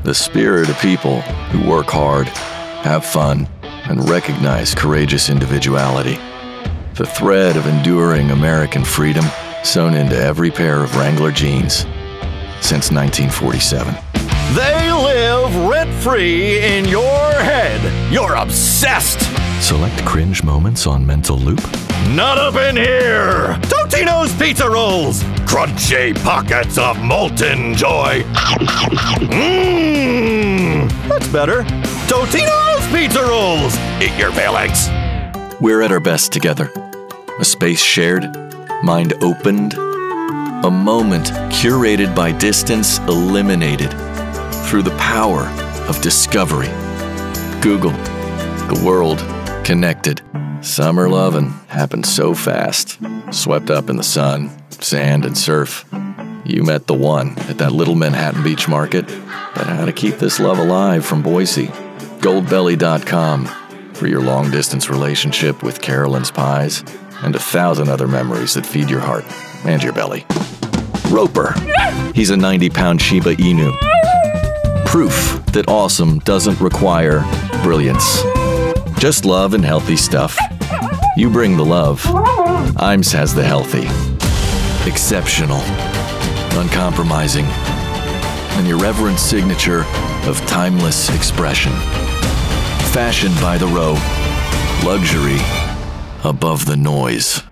The spirit of people who work hard, have fun, and recognize courageous individuality. The thread of enduring American freedom sewn into every pair of Wrangler jeans since 1947. They live rent-free in your head. You're obsessed. Select cringe moments on Mental Loop. Not up in here! Totino's Pizza Rolls! Crunchy pockets of molten joy. That's better. Totino's Pizza Rolls! Eat your phalanx. We're at our best together. A space shared, mind opened, a moment curated by distance eliminated through the power of discovery. Google, the world connected. Summer lovin' happened so fast, swept up in the sun, sand, and surf. You met the one at that little Manhattan Beach market. But how to keep this love alive from Boise. Goldbelly.com for your long-distance relationship with Carolyn's Pies and 1,000 other memories that feed your heart and your belly. Roper. He's a 90-pound Shiba Inu. Proof that awesome doesn't require brilliance. Just love and healthy stuff. You bring the love. Imes has the healthy. Exceptional. Uncompromising. An irreverent signature of timeless expression. Fashioned by the row. Luxury above the noise.